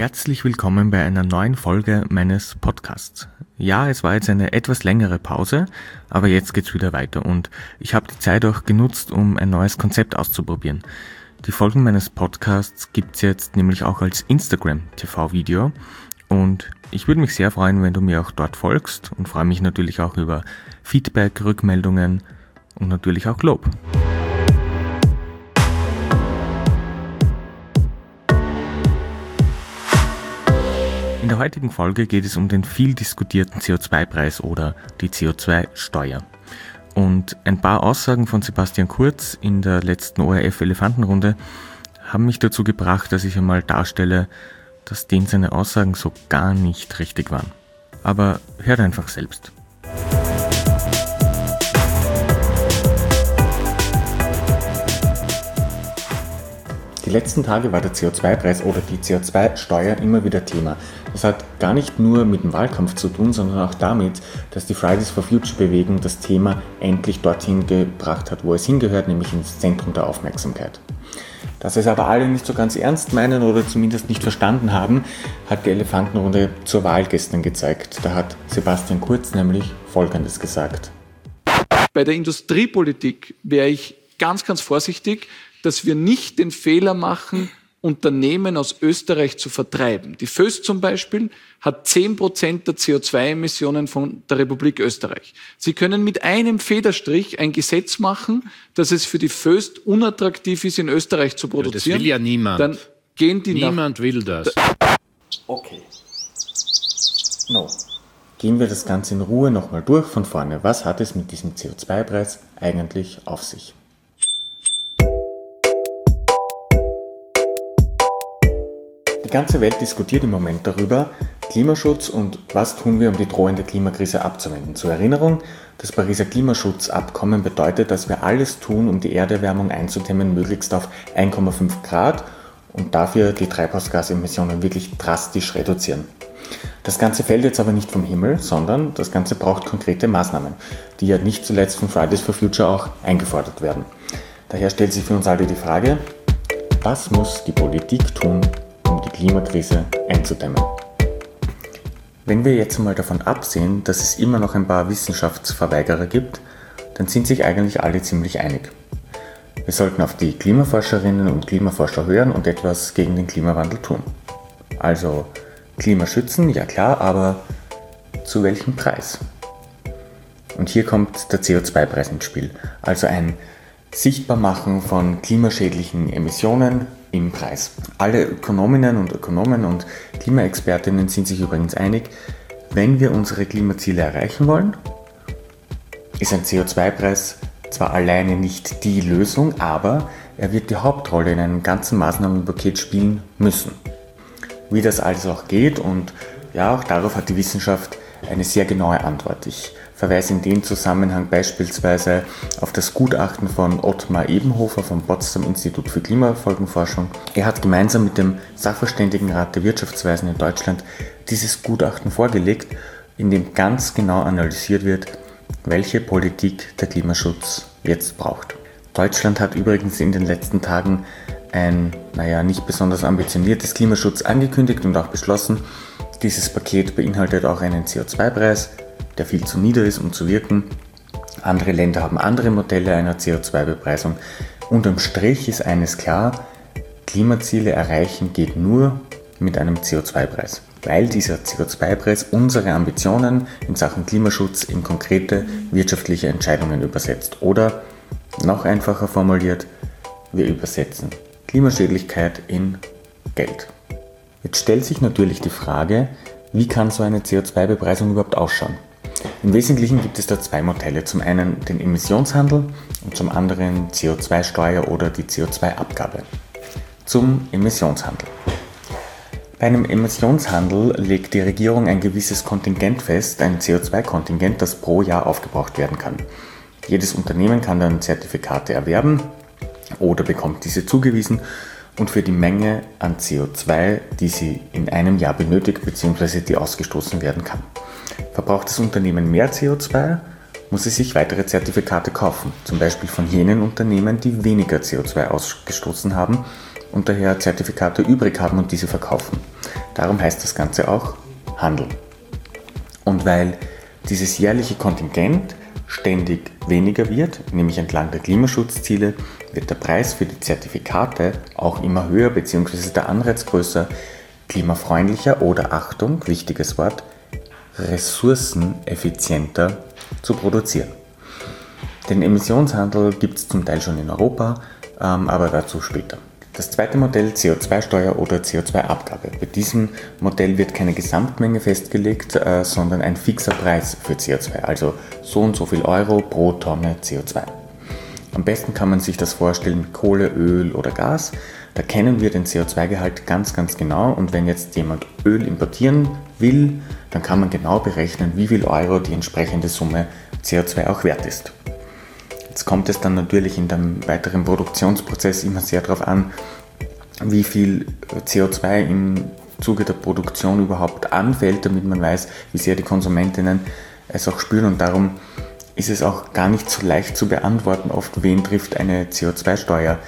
Herzlich willkommen bei einer neuen Folge meines Podcasts. Ja, es war jetzt eine etwas längere Pause, aber jetzt geht's wieder weiter und ich habe die Zeit auch genutzt, um ein neues Konzept auszuprobieren. Die Folgen meines Podcasts gibt's jetzt nämlich auch als Instagram-TV-Video und ich würde mich sehr freuen, wenn du mir auch dort folgst und freue mich natürlich auch über Feedback, Rückmeldungen und natürlich auch Lob. In der heutigen Folge geht es um den viel diskutierten CO2-Preis oder die CO2-Steuer. Und ein paar Aussagen von Sebastian Kurz in der letzten ORF-Elefantenrunde haben mich dazu gebracht, dass ich einmal darstelle, dass denen seine Aussagen so gar nicht richtig waren. Aber hört einfach selbst. Die letzten Tage war der CO2-Preis oder die CO2-Steuer immer wieder Thema. Das hat gar nicht nur mit dem Wahlkampf zu tun, sondern auch damit, dass die Fridays for Future-Bewegung das Thema endlich dorthin gebracht hat, wo es hingehört, nämlich ins Zentrum der Aufmerksamkeit. Dass es aber alle nicht so ganz ernst meinen oder zumindest nicht verstanden haben, hat die Elefantenrunde zur Wahl gestern gezeigt. Da hat Sebastian Kurz nämlich Folgendes gesagt. Bei der Industriepolitik wäre ich ganz vorsichtig, dass wir nicht den Fehler machen, Unternehmen aus Österreich zu vertreiben. Die Voest zum Beispiel hat 10% der CO2-Emissionen von der Republik Österreich. Sie können mit einem Federstrich ein Gesetz machen, dass es für die Voest unattraktiv ist, in Österreich zu produzieren. Das will ja niemand. Dann gehen die Niemand will das. Okay. Gehen wir das Ganze in Ruhe nochmal durch von vorne. Was hat es mit diesem CO2-Preis eigentlich auf sich? Die ganze Welt diskutiert im Moment darüber, Klimaschutz und was tun wir, um die drohende Klimakrise abzuwenden. Zur Erinnerung, das Pariser Klimaschutzabkommen bedeutet, dass wir alles tun, um die Erderwärmung einzudämmen, möglichst auf 1,5 Grad und dafür die Treibhausgasemissionen wirklich drastisch reduzieren. Das Ganze fällt jetzt aber nicht vom Himmel, sondern das Ganze braucht konkrete Maßnahmen, die ja nicht zuletzt von Fridays for Future auch eingefordert werden. Daher stellt sich für uns alle die Frage, was muss die Politik tun, um die Klimakrise einzudämmen? Wenn wir jetzt mal davon absehen, dass es immer noch ein paar Wissenschaftsverweigerer gibt, dann sind sich eigentlich alle ziemlich einig. Wir sollten auf die Klimaforscherinnen und Klimaforscher hören und etwas gegen den Klimawandel tun. Also Klimaschützen, ja klar, aber zu welchem Preis? Und hier kommt der CO2-Preis ins Spiel, also ein Sichtbarmachen von klimaschädlichen Emissionen im Preis. Alle Ökonominnen und Ökonomen und Klimaexpertinnen sind sich übrigens einig, wenn wir unsere Klimaziele erreichen wollen, ist ein CO2-Preis zwar alleine nicht die Lösung, aber er wird die Hauptrolle in einem ganzen Maßnahmenpaket spielen müssen. Wie das also auch geht und ja, auch darauf hat die Wissenschaft eine sehr genaue Antwort. Ich verweise in dem Zusammenhang beispielsweise auf das Gutachten von Ottmar Ebenhofer vom Potsdam Institut für Klimafolgenforschung. Er hat gemeinsam mit dem Sachverständigenrat der Wirtschaftsweisen in Deutschland dieses Gutachten vorgelegt, in dem ganz genau analysiert wird, welche Politik der Klimaschutz jetzt braucht. Deutschland hat übrigens in den letzten Tagen ein, nicht besonders ambitioniertes Klimaschutz angekündigt und auch beschlossen. Dieses Paket beinhaltet auch einen CO2-Preis, der viel zu nieder ist, um zu wirken. Andere Länder haben andere Modelle einer CO2-Bepreisung. Unterm Strich ist eines klar, Klimaziele erreichen geht nur mit einem CO2-Preis, weil dieser CO2-Preis unsere Ambitionen in Sachen Klimaschutz in konkrete wirtschaftliche Entscheidungen übersetzt. Oder, noch einfacher formuliert, wir übersetzen Klimaschädlichkeit in Geld. Jetzt stellt sich natürlich die Frage, wie kann so eine CO2-Bepreisung überhaupt ausschauen? Im Wesentlichen gibt es da zwei Modelle. Zum einen den Emissionshandel und zum anderen CO2-Steuer oder die CO2-Abgabe. Zum Emissionshandel. Bei einem Emissionshandel legt die Regierung ein gewisses Kontingent fest, ein CO2-Kontingent, das pro Jahr aufgebraucht werden kann. Jedes Unternehmen kann dann Zertifikate erwerben oder bekommt diese zugewiesen und für die Menge an CO2, die sie in einem Jahr benötigt bzw. die ausgestoßen werden kann. Verbraucht das Unternehmen mehr CO2, muss es sich weitere Zertifikate kaufen, zum Beispiel von jenen Unternehmen, die weniger CO2 ausgestoßen haben und daher Zertifikate übrig haben und diese verkaufen. Darum heißt das Ganze auch Handel. Und weil dieses jährliche Kontingent ständig weniger wird, nämlich entlang der Klimaschutzziele, wird der Preis für die Zertifikate auch immer höher bzw. der Anreiz größer, klimafreundlicher oder, Achtung, wichtiges Wort, ressourceneffizienter zu produzieren. Den Emissionshandel gibt es zum Teil schon in Europa, aber dazu später. Das zweite Modell, CO2-Steuer oder CO2-Abgabe. Bei diesem Modell wird keine Gesamtmenge festgelegt, sondern ein fixer Preis für CO2, also so und so viel Euro pro Tonne CO2. Am besten kann man sich das vorstellen mit Kohle, Öl oder Gas. Da kennen wir den CO2-Gehalt ganz genau, und wenn jetzt jemand Öl importieren will, dann kann man genau berechnen, wie viel Euro die entsprechende Summe CO2 auch wert ist. Jetzt kommt es dann natürlich in dem weiteren Produktionsprozess immer sehr darauf an, wie viel CO2 im Zuge der Produktion überhaupt anfällt, damit man weiß, wie sehr die Konsumentinnen es auch spüren, und darum ist es auch gar nicht so leicht zu beantworten, oft wen trifft eine CO2-Steuer,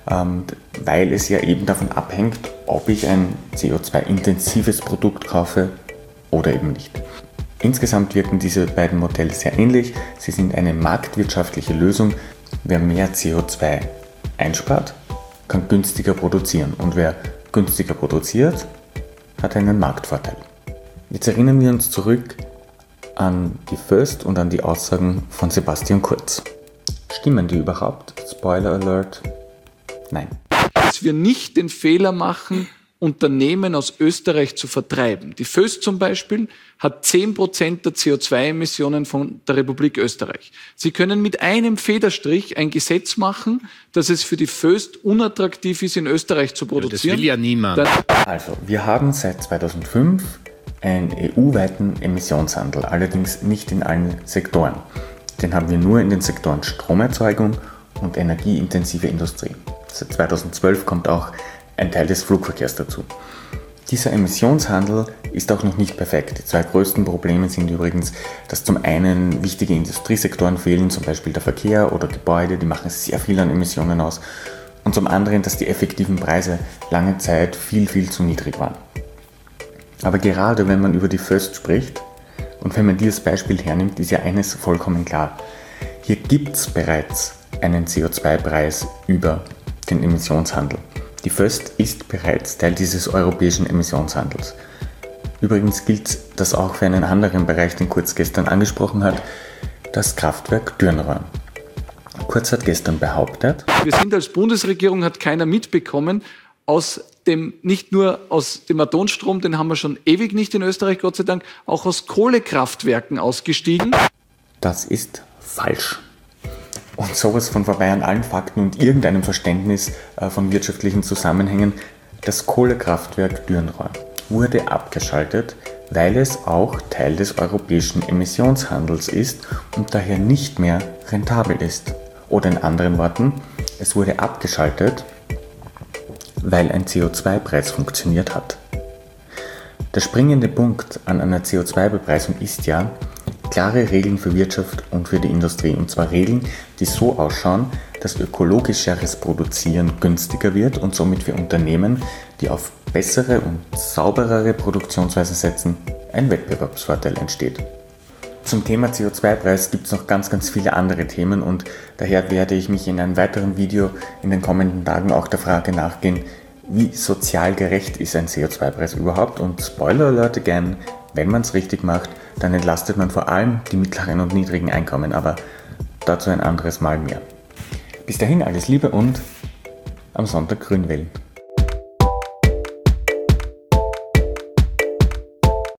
weil es ja eben davon abhängt, ob ich ein CO2-intensives Produkt kaufe oder eben nicht. Insgesamt wirken diese beiden Modelle sehr ähnlich. Sie sind eine marktwirtschaftliche Lösung. Wer mehr CO2 einspart, kann günstiger produzieren, und wer günstiger produziert, hat einen Marktvorteil. Jetzt erinnern wir uns zurück an die Föst und an die Aussagen von Sebastian Kurz. Stimmen die überhaupt? Spoiler Alert. Nein. Dass wir nicht den Fehler machen, Unternehmen aus Österreich zu vertreiben. Die Föst zum Beispiel hat 10% der CO2-Emissionen von der Republik Österreich. Sie können mit einem Federstrich ein Gesetz machen, dass es für die Föst unattraktiv ist, in Österreich zu produzieren. Das will ja niemand. Also, wir haben seit 2005 einen EU-weiten Emissionshandel, allerdings nicht in allen Sektoren. Den haben wir nur in den Sektoren Stromerzeugung und energieintensive Industrie. Seit 2012 kommt auch ein Teil des Flugverkehrs dazu. Dieser Emissionshandel ist auch noch nicht perfekt. Die zwei größten Probleme sind übrigens, dass zum einen wichtige Industriesektoren fehlen, zum Beispiel der Verkehr oder Gebäude, die machen sehr viel an Emissionen aus, und zum anderen, dass die effektiven Preise lange Zeit viel zu niedrig waren. Aber gerade wenn man über die Föst spricht und wenn man dieses Beispiel hernimmt, ist ja eines vollkommen klar. Hier gibt es bereits einen CO2-Preis über den Emissionshandel. Die Föst ist bereits Teil dieses europäischen Emissionshandels. Übrigens gilt das auch für einen anderen Bereich, den Kurz gestern angesprochen hat, das Kraftwerk Dürnrohr. Kurz hat gestern behauptet, wir sind als Bundesregierung, hat keiner mitbekommen, nicht nur aus dem Atomstrom, den haben wir schon ewig nicht in Österreich, Gott sei Dank, auch aus Kohlekraftwerken ausgestiegen. Das ist falsch. Und sowas von vorbei an allen Fakten und irgendeinem Verständnis von wirtschaftlichen Zusammenhängen. Das Kohlekraftwerk Dürnrohr wurde abgeschaltet, weil es auch Teil des europäischen Emissionshandels ist und daher nicht mehr rentabel ist. Oder in anderen Worten, es wurde abgeschaltet, weil ein CO2-Preis funktioniert hat. Der springende Punkt an einer CO2-Bepreisung ist ja, klare Regeln für Wirtschaft und für die Industrie. Und zwar Regeln, die so ausschauen, dass ökologischeres Produzieren günstiger wird und somit für Unternehmen, die auf bessere und sauberere Produktionsweisen setzen, ein Wettbewerbsvorteil entsteht. Zum Thema CO2-Preis gibt es noch ganz viele andere Themen, und daher werde ich mich in einem weiteren Video in den kommenden Tagen auch der Frage nachgehen, wie sozial gerecht ist ein CO2-Preis überhaupt, und Spoiler Alert again, wenn man es richtig macht, dann entlastet man vor allem die mittleren und niedrigen Einkommen, aber dazu ein anderes Mal mehr. Bis dahin alles Liebe und am Sonntag grün wählen.